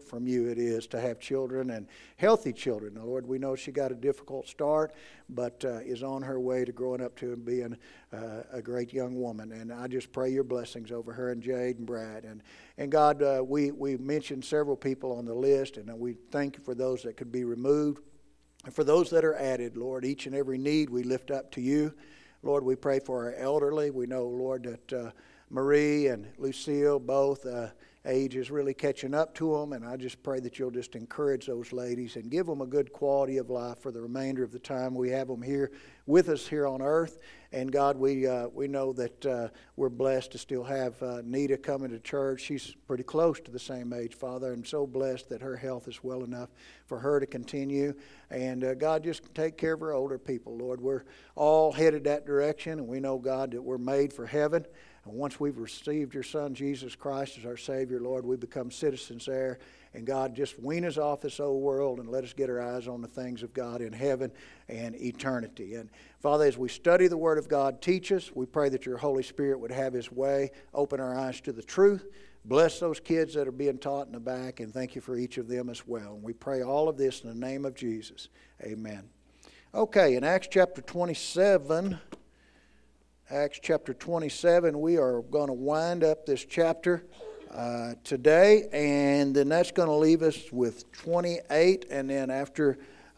from you it is to have children and healthy children. Now, Lord, we know she got a difficult start, but is on her way to growing up to being a great young woman. And I just pray your blessings over her and Jade and Brad. And God, we mentioned several people on the list, and we thank you for those that could be removed. And for those that are added, Lord, each and every need we lift up to you. Lord, we pray for our elderly. We know, Lord, that Marie and Lucille, both age is really catching up to them. And I just pray that you'll just encourage those ladies and give them a good quality of life for the remainder of the time we have them here with us here on earth. And God, we know that we're blessed to still have Nita coming to church. She's pretty close to the same age, Father, and so blessed that her health is well enough for her to continue. And God, just take care of our older people, Lord. We're all headed that direction, and we know, God, that we're made for heaven. And once we've received your Son, Jesus Christ, as our Savior, Lord, we become citizens there. And God, just wean us off this old world and let us get our eyes on the things of God in heaven and eternity. And Father, as we study the Word of God, teach us. We pray that your Holy Spirit would have his way, open our eyes to the truth. Bless those kids that are being taught in the back, and thank you for each of them as well. And we pray all of this in the name of Jesus. Amen. Okay, in Acts chapter 27, we are going to wind up this chapter today, and then that's going to leave us with 28, and then after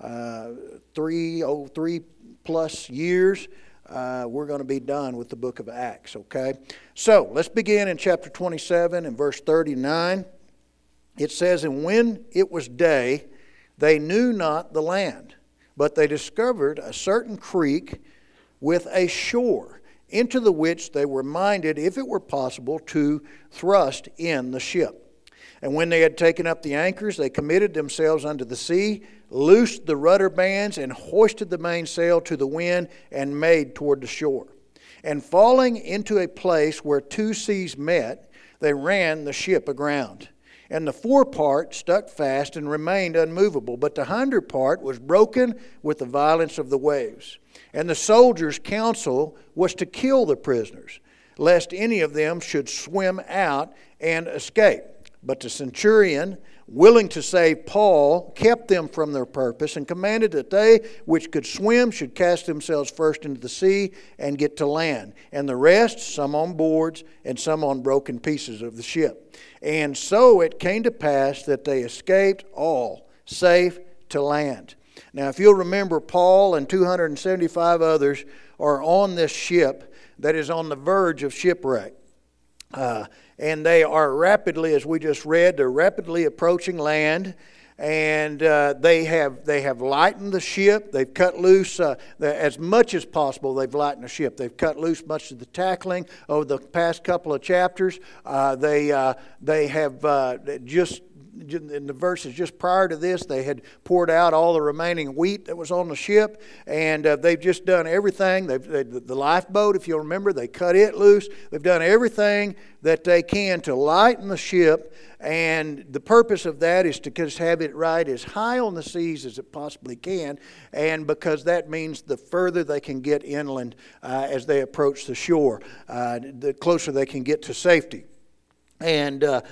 3 plus years, we're going to be done with the book of Acts, okay? So, let's begin in chapter 27 and verse 39. It says, "And when it was day, they knew not the land, but they discovered a certain creek with a shore, into the which they were minded, if it were possible, to thrust in the ship. And when they had taken up the anchors, they committed themselves unto the sea, loosed the rudder bands, and hoisted the mainsail to the wind, and made toward the shore. And falling into a place where two seas met, they ran the ship aground. And the forepart stuck fast and remained unmovable, but the hinder part was broken with the violence of the waves. And the soldiers' counsel was to kill the prisoners, lest any of them should swim out and escape. But the centurion, willing to save Paul, kept them from their purpose, and commanded that they which could swim should cast themselves first into the sea and get to land, and the rest, some on boards and some on broken pieces of the ship. And so it came to pass that they escaped all safe to land." Now, if you'll remember, Paul and 275 others are on this ship that is on the verge of shipwreck. And they are rapidly, as we just read, they're rapidly approaching land. And they have lightened the ship. They've cut loose as much as possible. They've lightened the ship. They've cut loose much of the tackling over the past couple of chapters. They have just, in the verses just prior to this, they had poured out all the remaining wheat that was on the ship, and they've just done everything. The lifeboat, if you'll remember, they cut it loose. They've done everything that they can to lighten the ship, and the purpose of that is to just have it ride as high on the seas as it possibly can, and because that means the further they can get inland as they approach the shore, the closer they can get to safety. And they're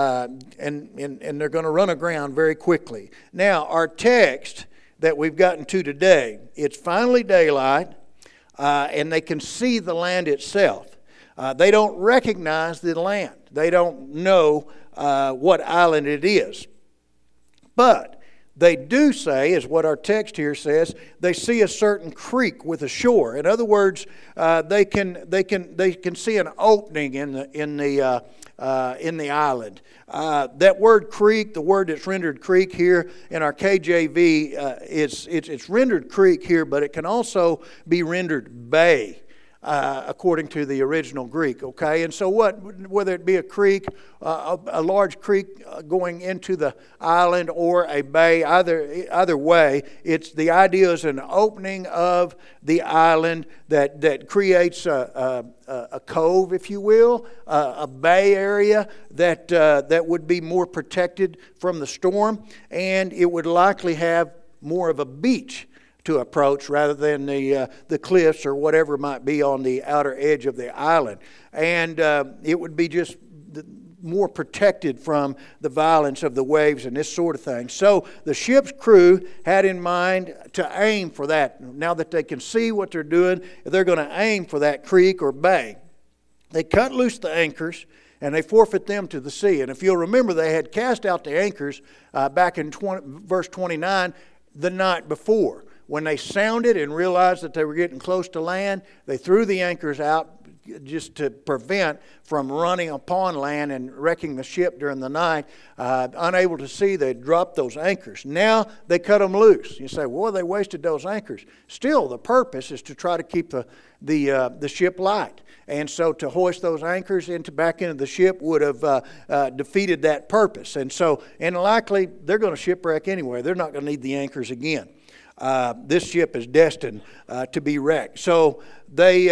going to run aground very quickly. Now, our text that we've gotten to today, it's finally daylight, and they can see the land itself. They don't recognize the land. They don't know what island it is. But they do say, is what our text here says, they see a certain creek with a shore. In other words, they can see an opening in the island. That word creek, the word that's rendered creek here in our KJV, it's rendered creek here, but it can also be rendered bay. According to the original Greek, okay? And so whether it be a creek, a large creek going into the island, or a bay, either way, it's the idea is an opening of the island that creates a cove, if you will, a bay area that would be more protected from the storm, and it would likely have more of a beach to approach rather than the cliffs or whatever might be on the outer edge of the island. And it would be just more protected from the violence of the waves and this sort of thing. So the ship's crew had in mind to aim for that. Now that they can see what they're doing, they're going to aim for that creek or bay. They cut loose the anchors and they forfeit them to the sea. And if you'll remember, they had cast out the anchors back in verse 29 the night before. When they sounded and realized that they were getting close to land, they threw the anchors out just to prevent from running upon land and wrecking the ship during the night. Unable to see, they dropped those anchors. Now they cut them loose. You say, well, they wasted those anchors. Still, the purpose is to try to keep the ship light. And so to hoist those anchors back into the ship would have defeated that purpose. And likely they're going to shipwreck anyway. They're not going to need the anchors again. This ship is destined to be wrecked. So they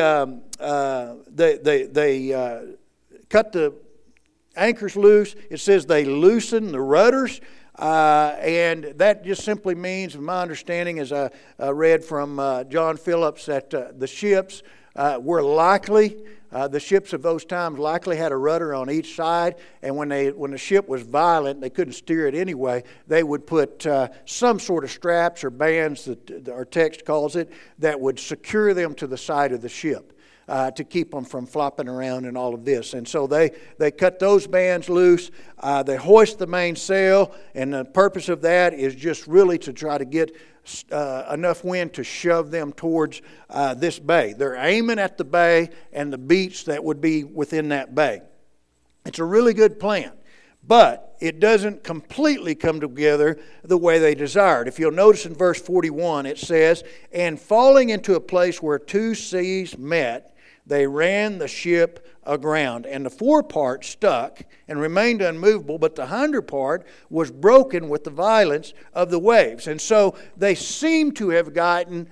cut the anchors loose. It says they loosened the rudders. And that just simply means, in my understanding, as I read from John Phillips, that the ships were likely, the ships of those times likely had a rudder on each side, and when the ship was violent, they couldn't steer it anyway, they would put some sort of straps or bands, that our text calls it, that would secure them to the side of the ship. To keep them from flopping around and all of this. And so they cut those bands loose. They hoist the mainsail, and the purpose of that is just really to try to get enough wind to shove them towards this bay. They're aiming at the bay and the beach that would be within that bay. It's a really good plan, but it doesn't completely come together the way they desired. If you'll notice in verse 41, it says, "And falling into a place where two seas met, they ran the ship aground, and the forepart stuck and remained unmovable, but the hinder part was broken with the violence of the waves." And so they seem to have gotten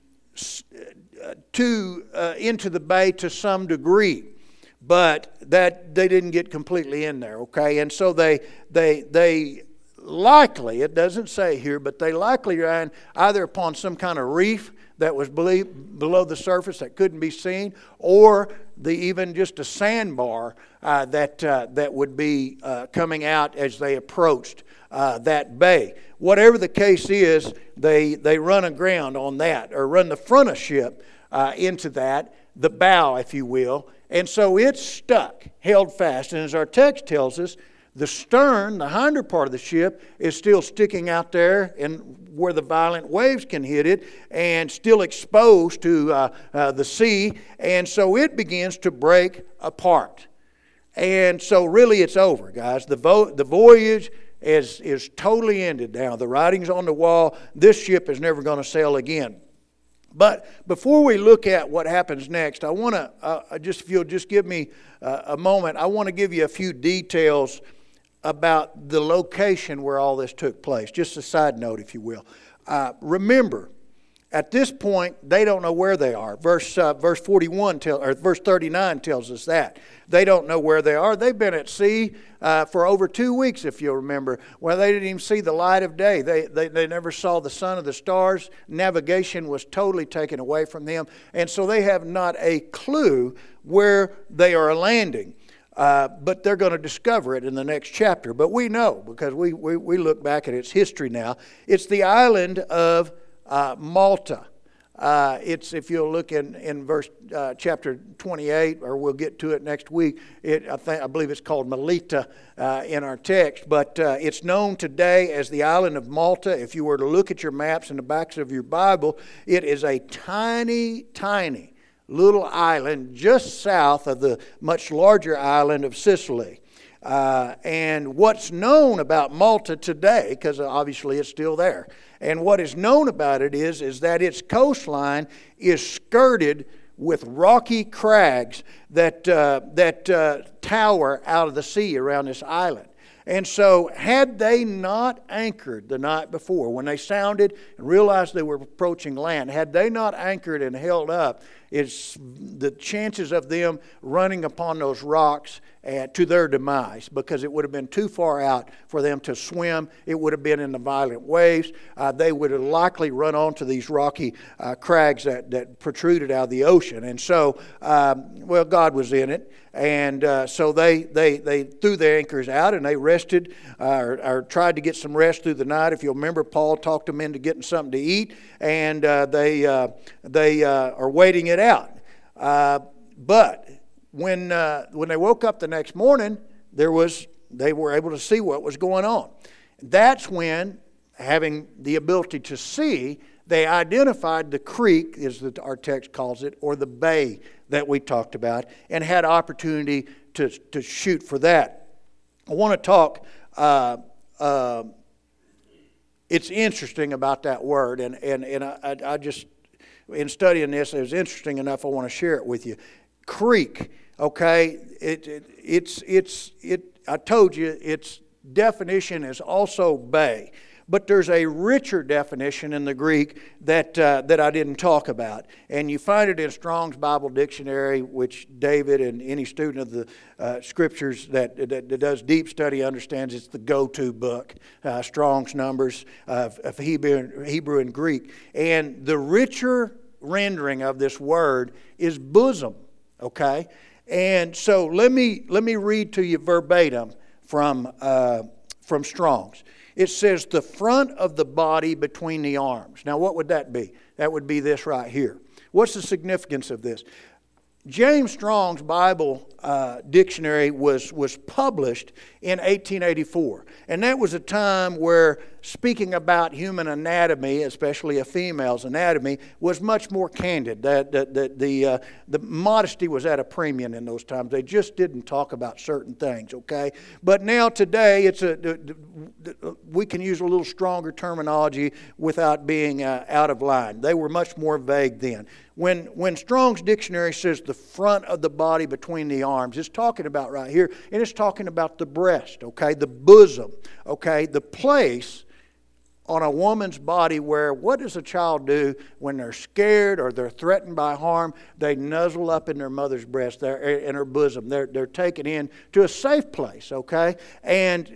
into the bay to some degree, but that they didn't get completely in there. Okay, and so they likely, it doesn't say here, but they likely ran either upon some kind of reef that was below the surface that couldn't be seen, or even just a sandbar that would be coming out as they approached that bay. Whatever the case is, they run aground on that, or run the front of ship into that, the bow, if you will, and so it's stuck, held fast. And as our text tells us, the stern, the hinder part of the ship, is still sticking out there and where the violent waves can hit it, and still exposed to the sea. And so it begins to break apart. And so really it's over, guys. The voyage is totally ended now. The writing's on the wall. This ship is never going to sail again. But before we look at what happens next, I want to, if you'll just give me a moment, I want to give you a few details about the location where all this took place. Just a side note, if you will. Remember, at this point, they don't know where they are. Verse 39 tells us that. They don't know where they are. They've been at sea for over 2 weeks, if you'll remember. Well, they didn't even see the light of day. They never saw the sun or the stars. Navigation was totally taken away from them. And so they have not a clue where they are landing. But they're going to discover it in the next chapter. But we know, because we look back at its history now. It's the island of Malta. It's, if you'll look in verse chapter 28, or we'll get to it next week. I believe it's called Melita in our text, but it's known today as the island of Malta. If you were to look at your maps in the backs of your Bible, it is a tiny, tiny little island just south of the much larger island of Sicily. And what's known about Malta today, because obviously it's still there, and what is known about it is that its coastline is skirted with rocky crags that tower out of the sea around this island. And so had they not anchored the night before, when they sounded and realized they were approaching land, had they not anchored and held up is the chances of them running upon those rocks to their demise, because it would have been too far out for them to swim. It would have been in the violent waves. They would have likely run onto these rocky crags that protruded out of the ocean. And so, God was in it. And so they threw their anchors out, and they rested or tried to get some rest through the night. If you'll remember, Paul talked them into getting something to eat, and they are waiting it out. But when they woke up the next morning, they were able to see what was going on. That's when, having the ability to see, they identified the creek, as our text calls it, or the bay that we talked about, and had opportunity to shoot for that. I want to talk, it's interesting about that word, and I just, in studying this, it was interesting enough, I want to share it with you. Creek, okay, I told you, its definition is also bay. But there's a richer definition in the Greek that I didn't talk about. And you find it in Strong's Bible Dictionary, which David and any student of the Scriptures that does deep study understands it's the go-to book, Strong's numbers of Hebrew and Greek. And the richer rendering of this word is bosom, okay? And so let me read to you verbatim from Strong's. It says, the front of the body between the arms. Now, what would that be? That would be this right here. What's the significance of this? James Strong's Bible Dictionary was published in 1884. And that was a time where speaking about human anatomy, especially a female's anatomy, was much more candid. The modesty was at a premium in those times. They just didn't talk about certain things, okay? But now today, we can use a little stronger terminology without being out of line. They were much more vague then. When Strong's Dictionary says the front of the body between the arms, it's talking about right here, and it's talking about the breast, okay, the bosom, okay, the place on a woman's body where, what does a child do when they're scared or they're threatened by harm? They nuzzle up in their mother's breast, in her bosom. They're taken in to a safe place, okay, and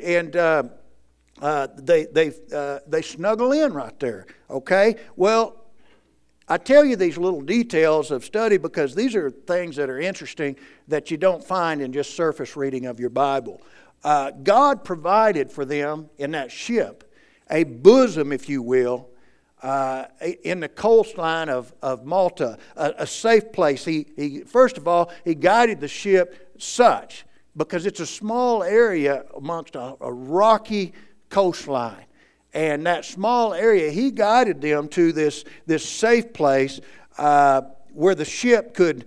they snuggle in right there, okay. Well, I tell you these little details of study because these are things that are interesting that you don't find in just surface reading of your Bible. God provided for them in that ship a bosom, if you will, in the coastline of Malta, a safe place. He first of all, he guided the ship such, because it's a small area amongst a rocky coastline. And that small area, he guided them to this safe place where the ship could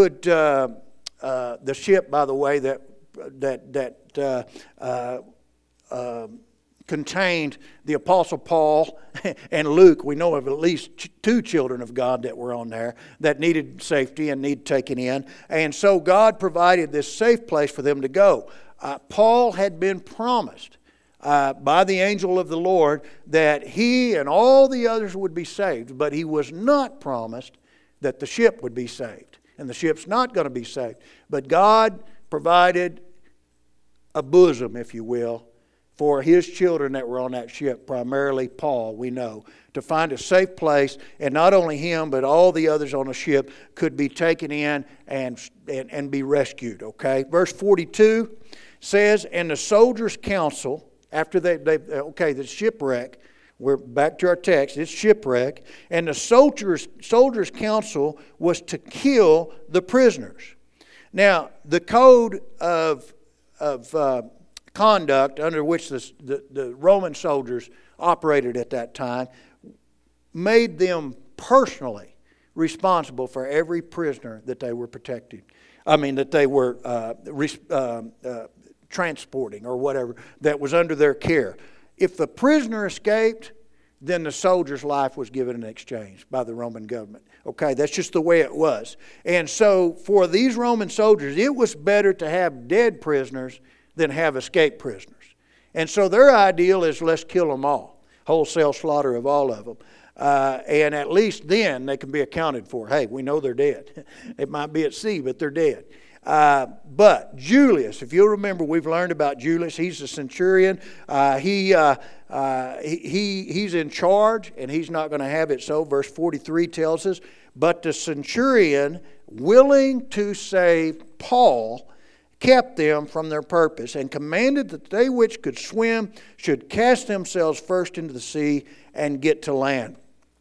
the ship, by the way, that contained the Apostle Paul and Luke. We know of at least two children of God that were on there that needed safety and needed taken in. And so God provided this safe place for them to go. Paul had been promised by the angel of the Lord that he and all the others would be saved, but he was not promised that the ship would be saved. And the ship's not going to be saved. But God provided a bosom, if you will, for his children that were on that ship, primarily Paul, we know, to find a safe place, and not only him, but all the others on the ship could be taken in and be rescued, okay? Verse 42 says, and the soldiers' council, after the shipwreck, we're back to our text, it's shipwreck, and the soldiers' counsel was to kill the prisoners. Now, the code of conduct under which the Roman soldiers operated at that time made them personally responsible for every prisoner that they were protecting. That they were transporting or whatever that was under their care. If the prisoner escaped, then the soldier's life was given in exchange by the Roman government. Okay, that's just the way it was. And so for these Roman soldiers, it was better to have dead prisoners than have escaped prisoners. And so their ideal is let's kill them all. Wholesale slaughter of all of them. And at least then they can be accounted for. Hey, we know they're dead. It might be at sea, but they're dead. But Julius, if you'll remember, we've learned about Julius. He's a centurion. He's in charge, and he's not going to have it so. Verse 43 tells us, but the centurion, willing to save Paul, kept them from their purpose, and commanded that they which could swim should cast themselves first into the sea and get to land.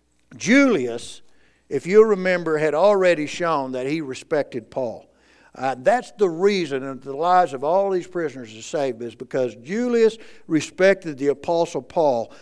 Julius, if you'll remember, had already shown that he respected Paul. That's the reason that the lives of all these prisoners are saved, is because Julius respected the Apostle Paul.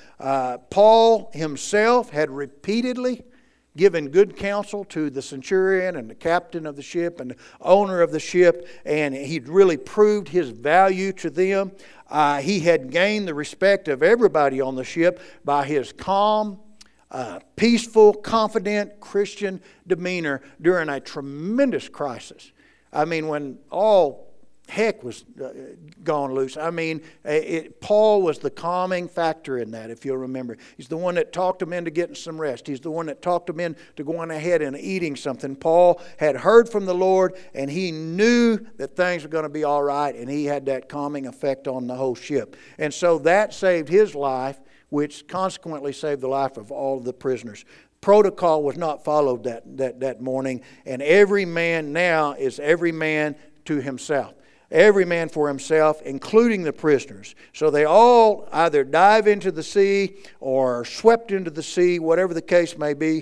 Paul himself had repeatedly given good counsel to the centurion and the captain of the ship and the owner of the ship, and he'd really proved his value to them. He had gained the respect of everybody on the ship by his calm, peaceful, confident Christian demeanor during a tremendous crisis. I mean, when all heck was gone loose. I mean, Paul was the calming factor in that, if you'll remember. He's the one that talked them into getting some rest. He's the one that talked them into going ahead and eating something. Paul had heard from the Lord, and he knew that things were going to be all right, and he had that calming effect on the whole ship. And so that saved his life, which consequently saved the life of all of the prisoners. Protocol was not followed that morning, and every man now is every man to himself. Every man for himself, including the prisoners. So they all either dive into the sea or are swept into the sea, whatever the case may be,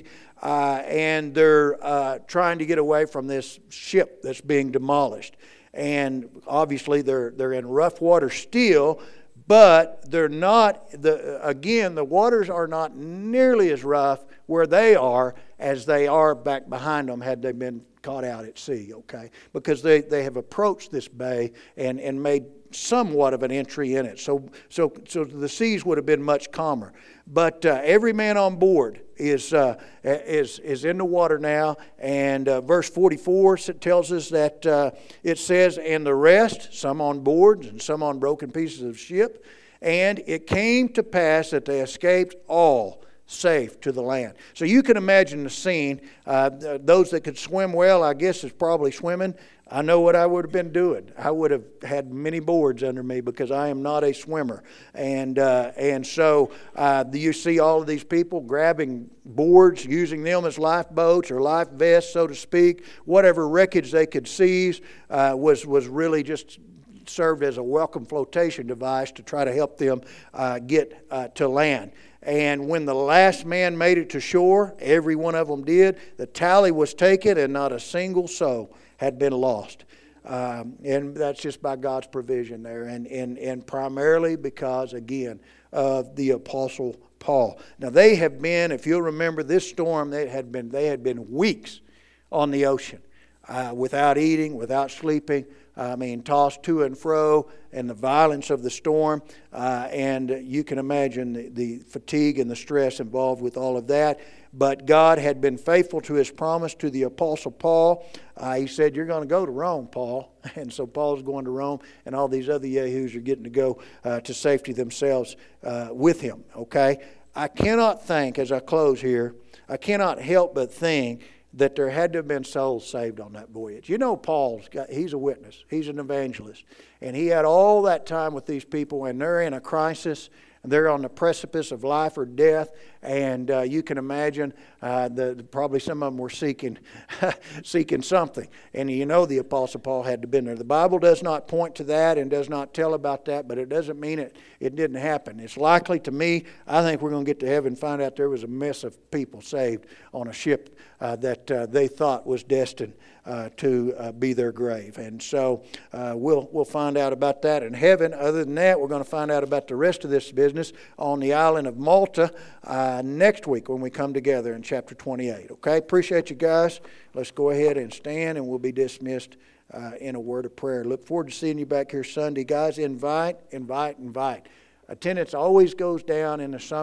and they're trying to get away from this ship that's being demolished. And obviously they're in rough water still, but they're not. The waters are not nearly as rough where they are as they are back behind them had they been caught out at sea, okay? Because they have approached this bay and made somewhat of an entry in it. So the seas would have been much calmer. But every man on board is in the water now. And verse 44 tells us that it says, and the rest, some on boards and some on broken pieces of ship. And it came to pass that they escaped all safe to the land. So you can imagine the scene. Those that could swim well, I guess, is probably swimming. I know what I would have been doing. I would have had many boards under me because I am not a swimmer. And so you see all of these people grabbing boards, using them as lifeboats or life vests, so to speak. Whatever wreckage they could seize was really just served as a welcome flotation device to try to help them get to land. And when the last man made it to shore, every one of them did, the tally was taken and not a single soul had been lost. And that's just by God's provision there. And primarily because, again, of the Apostle Paul. Now they have been, if you'll remember this storm, they had been weeks on the ocean without eating, without sleeping. Tossed to and fro, and the violence of the storm, and you can imagine the fatigue and the stress involved with all of that. But God had been faithful to His promise to the Apostle Paul. He said, "You're going to go to Rome, Paul," and so Paul's going to Rome, and all these other yahoos are getting to go to safety themselves with him. Okay, I cannot think, as I close here, I cannot help but think that there had to have been souls saved on that voyage. You know, he's a witness. He's an evangelist. And he had all that time with these people, and they're in a crisis, and they're on the precipice of life or death. And you can imagine probably some of them were seeking something. And you know the Apostle Paul had to have been there. The Bible does not point to that and does not tell about that, but it doesn't mean it didn't happen. It's likely to me, I think we're going to get to heaven and find out there was a mess of people saved on a ship that they thought was destined to be their grave. And so we'll find out about that in heaven. Other than that, we're going to find out about the rest of this business on the island of Malta next week when we come together in chapter 28. Okay, appreciate you guys. Let's go ahead and stand, and we'll be dismissed in a word of prayer. Look forward to seeing you back here Sunday. Guys, invite. Attendance always goes down in the summer.